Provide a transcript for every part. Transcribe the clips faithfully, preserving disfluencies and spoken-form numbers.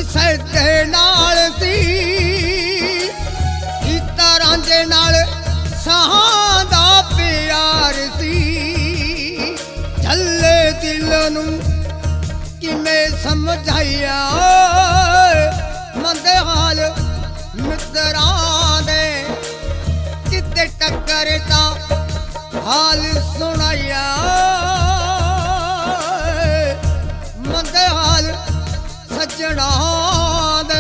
ਸੈਦੇ ਨਾਲ ਸੀ ਕੀਤਾ ਰਾਂਝੇ ਨਾਲ ਸਾਹਾਂ ਦਾ ਪਿਆਰ ਸੀ ਝੱਲੇ ਦਿਲ ਨੂੰ ਕਿਵੇਂ ਸਮਝਾਇਆ ਮੰਦੇ ਹਾਲ ਮਿੱਤਰਾਂ ਦੇ ਕਿਤੇ ਟੱਕਰ ਤਾਂ ਹਾਲ ਸੁਣਾਇਆ ਮੰਦੇ ਹਾਲ ਸੱਜਣਾ ਦੇ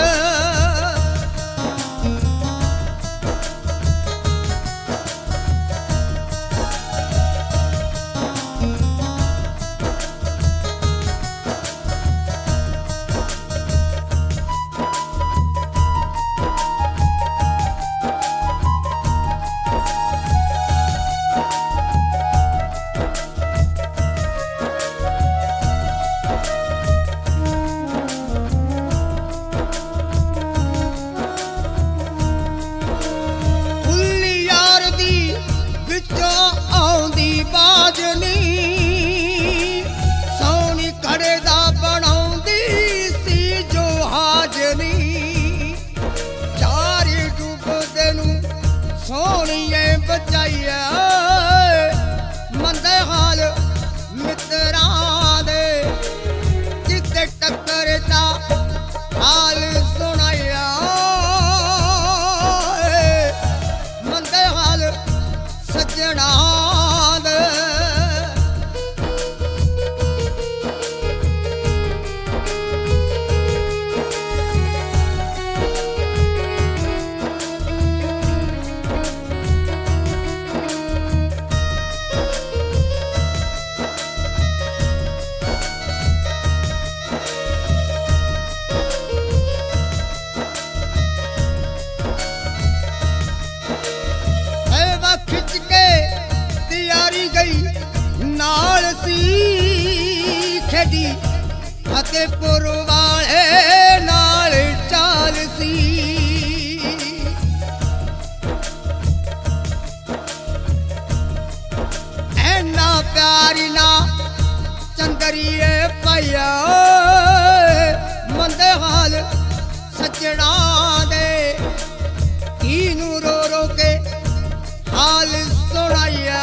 ਸੋਹਣੀ ਕੜੇ ਦਾ ਬਣਾਉਂਦੀ ਸੀ ਜੋ ਹਾਜ਼ਰੀ ਚਾਰੇ ਡੁੱਬਦੇ ਨੂੰ ਸੋਹਣੀਏ ਬਚਾਈਆ ਮੰਦੇ ਹਾਲ ਮਿੱਤਰਾਂ ਦੇ ਕਿਤੇ ਟੱਕਰ ਦਾ ਹਾਲ ਸੁਣਾਇਆ ਮੰਦੇ ਹਾਲ ਸੱਜਣਾ खिच के तियारी गई नाल सी खेडी फतेहपुर वाले नाल चाल सी ऐना प्यारी ना चंदरिए पाया मंदे हाल सजणा दे कीनू रो रो के हाल सुनाया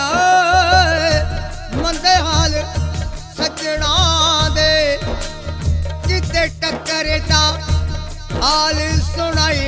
मंदे हाल सजणा दे किते टक्कर दा हाल सुनाया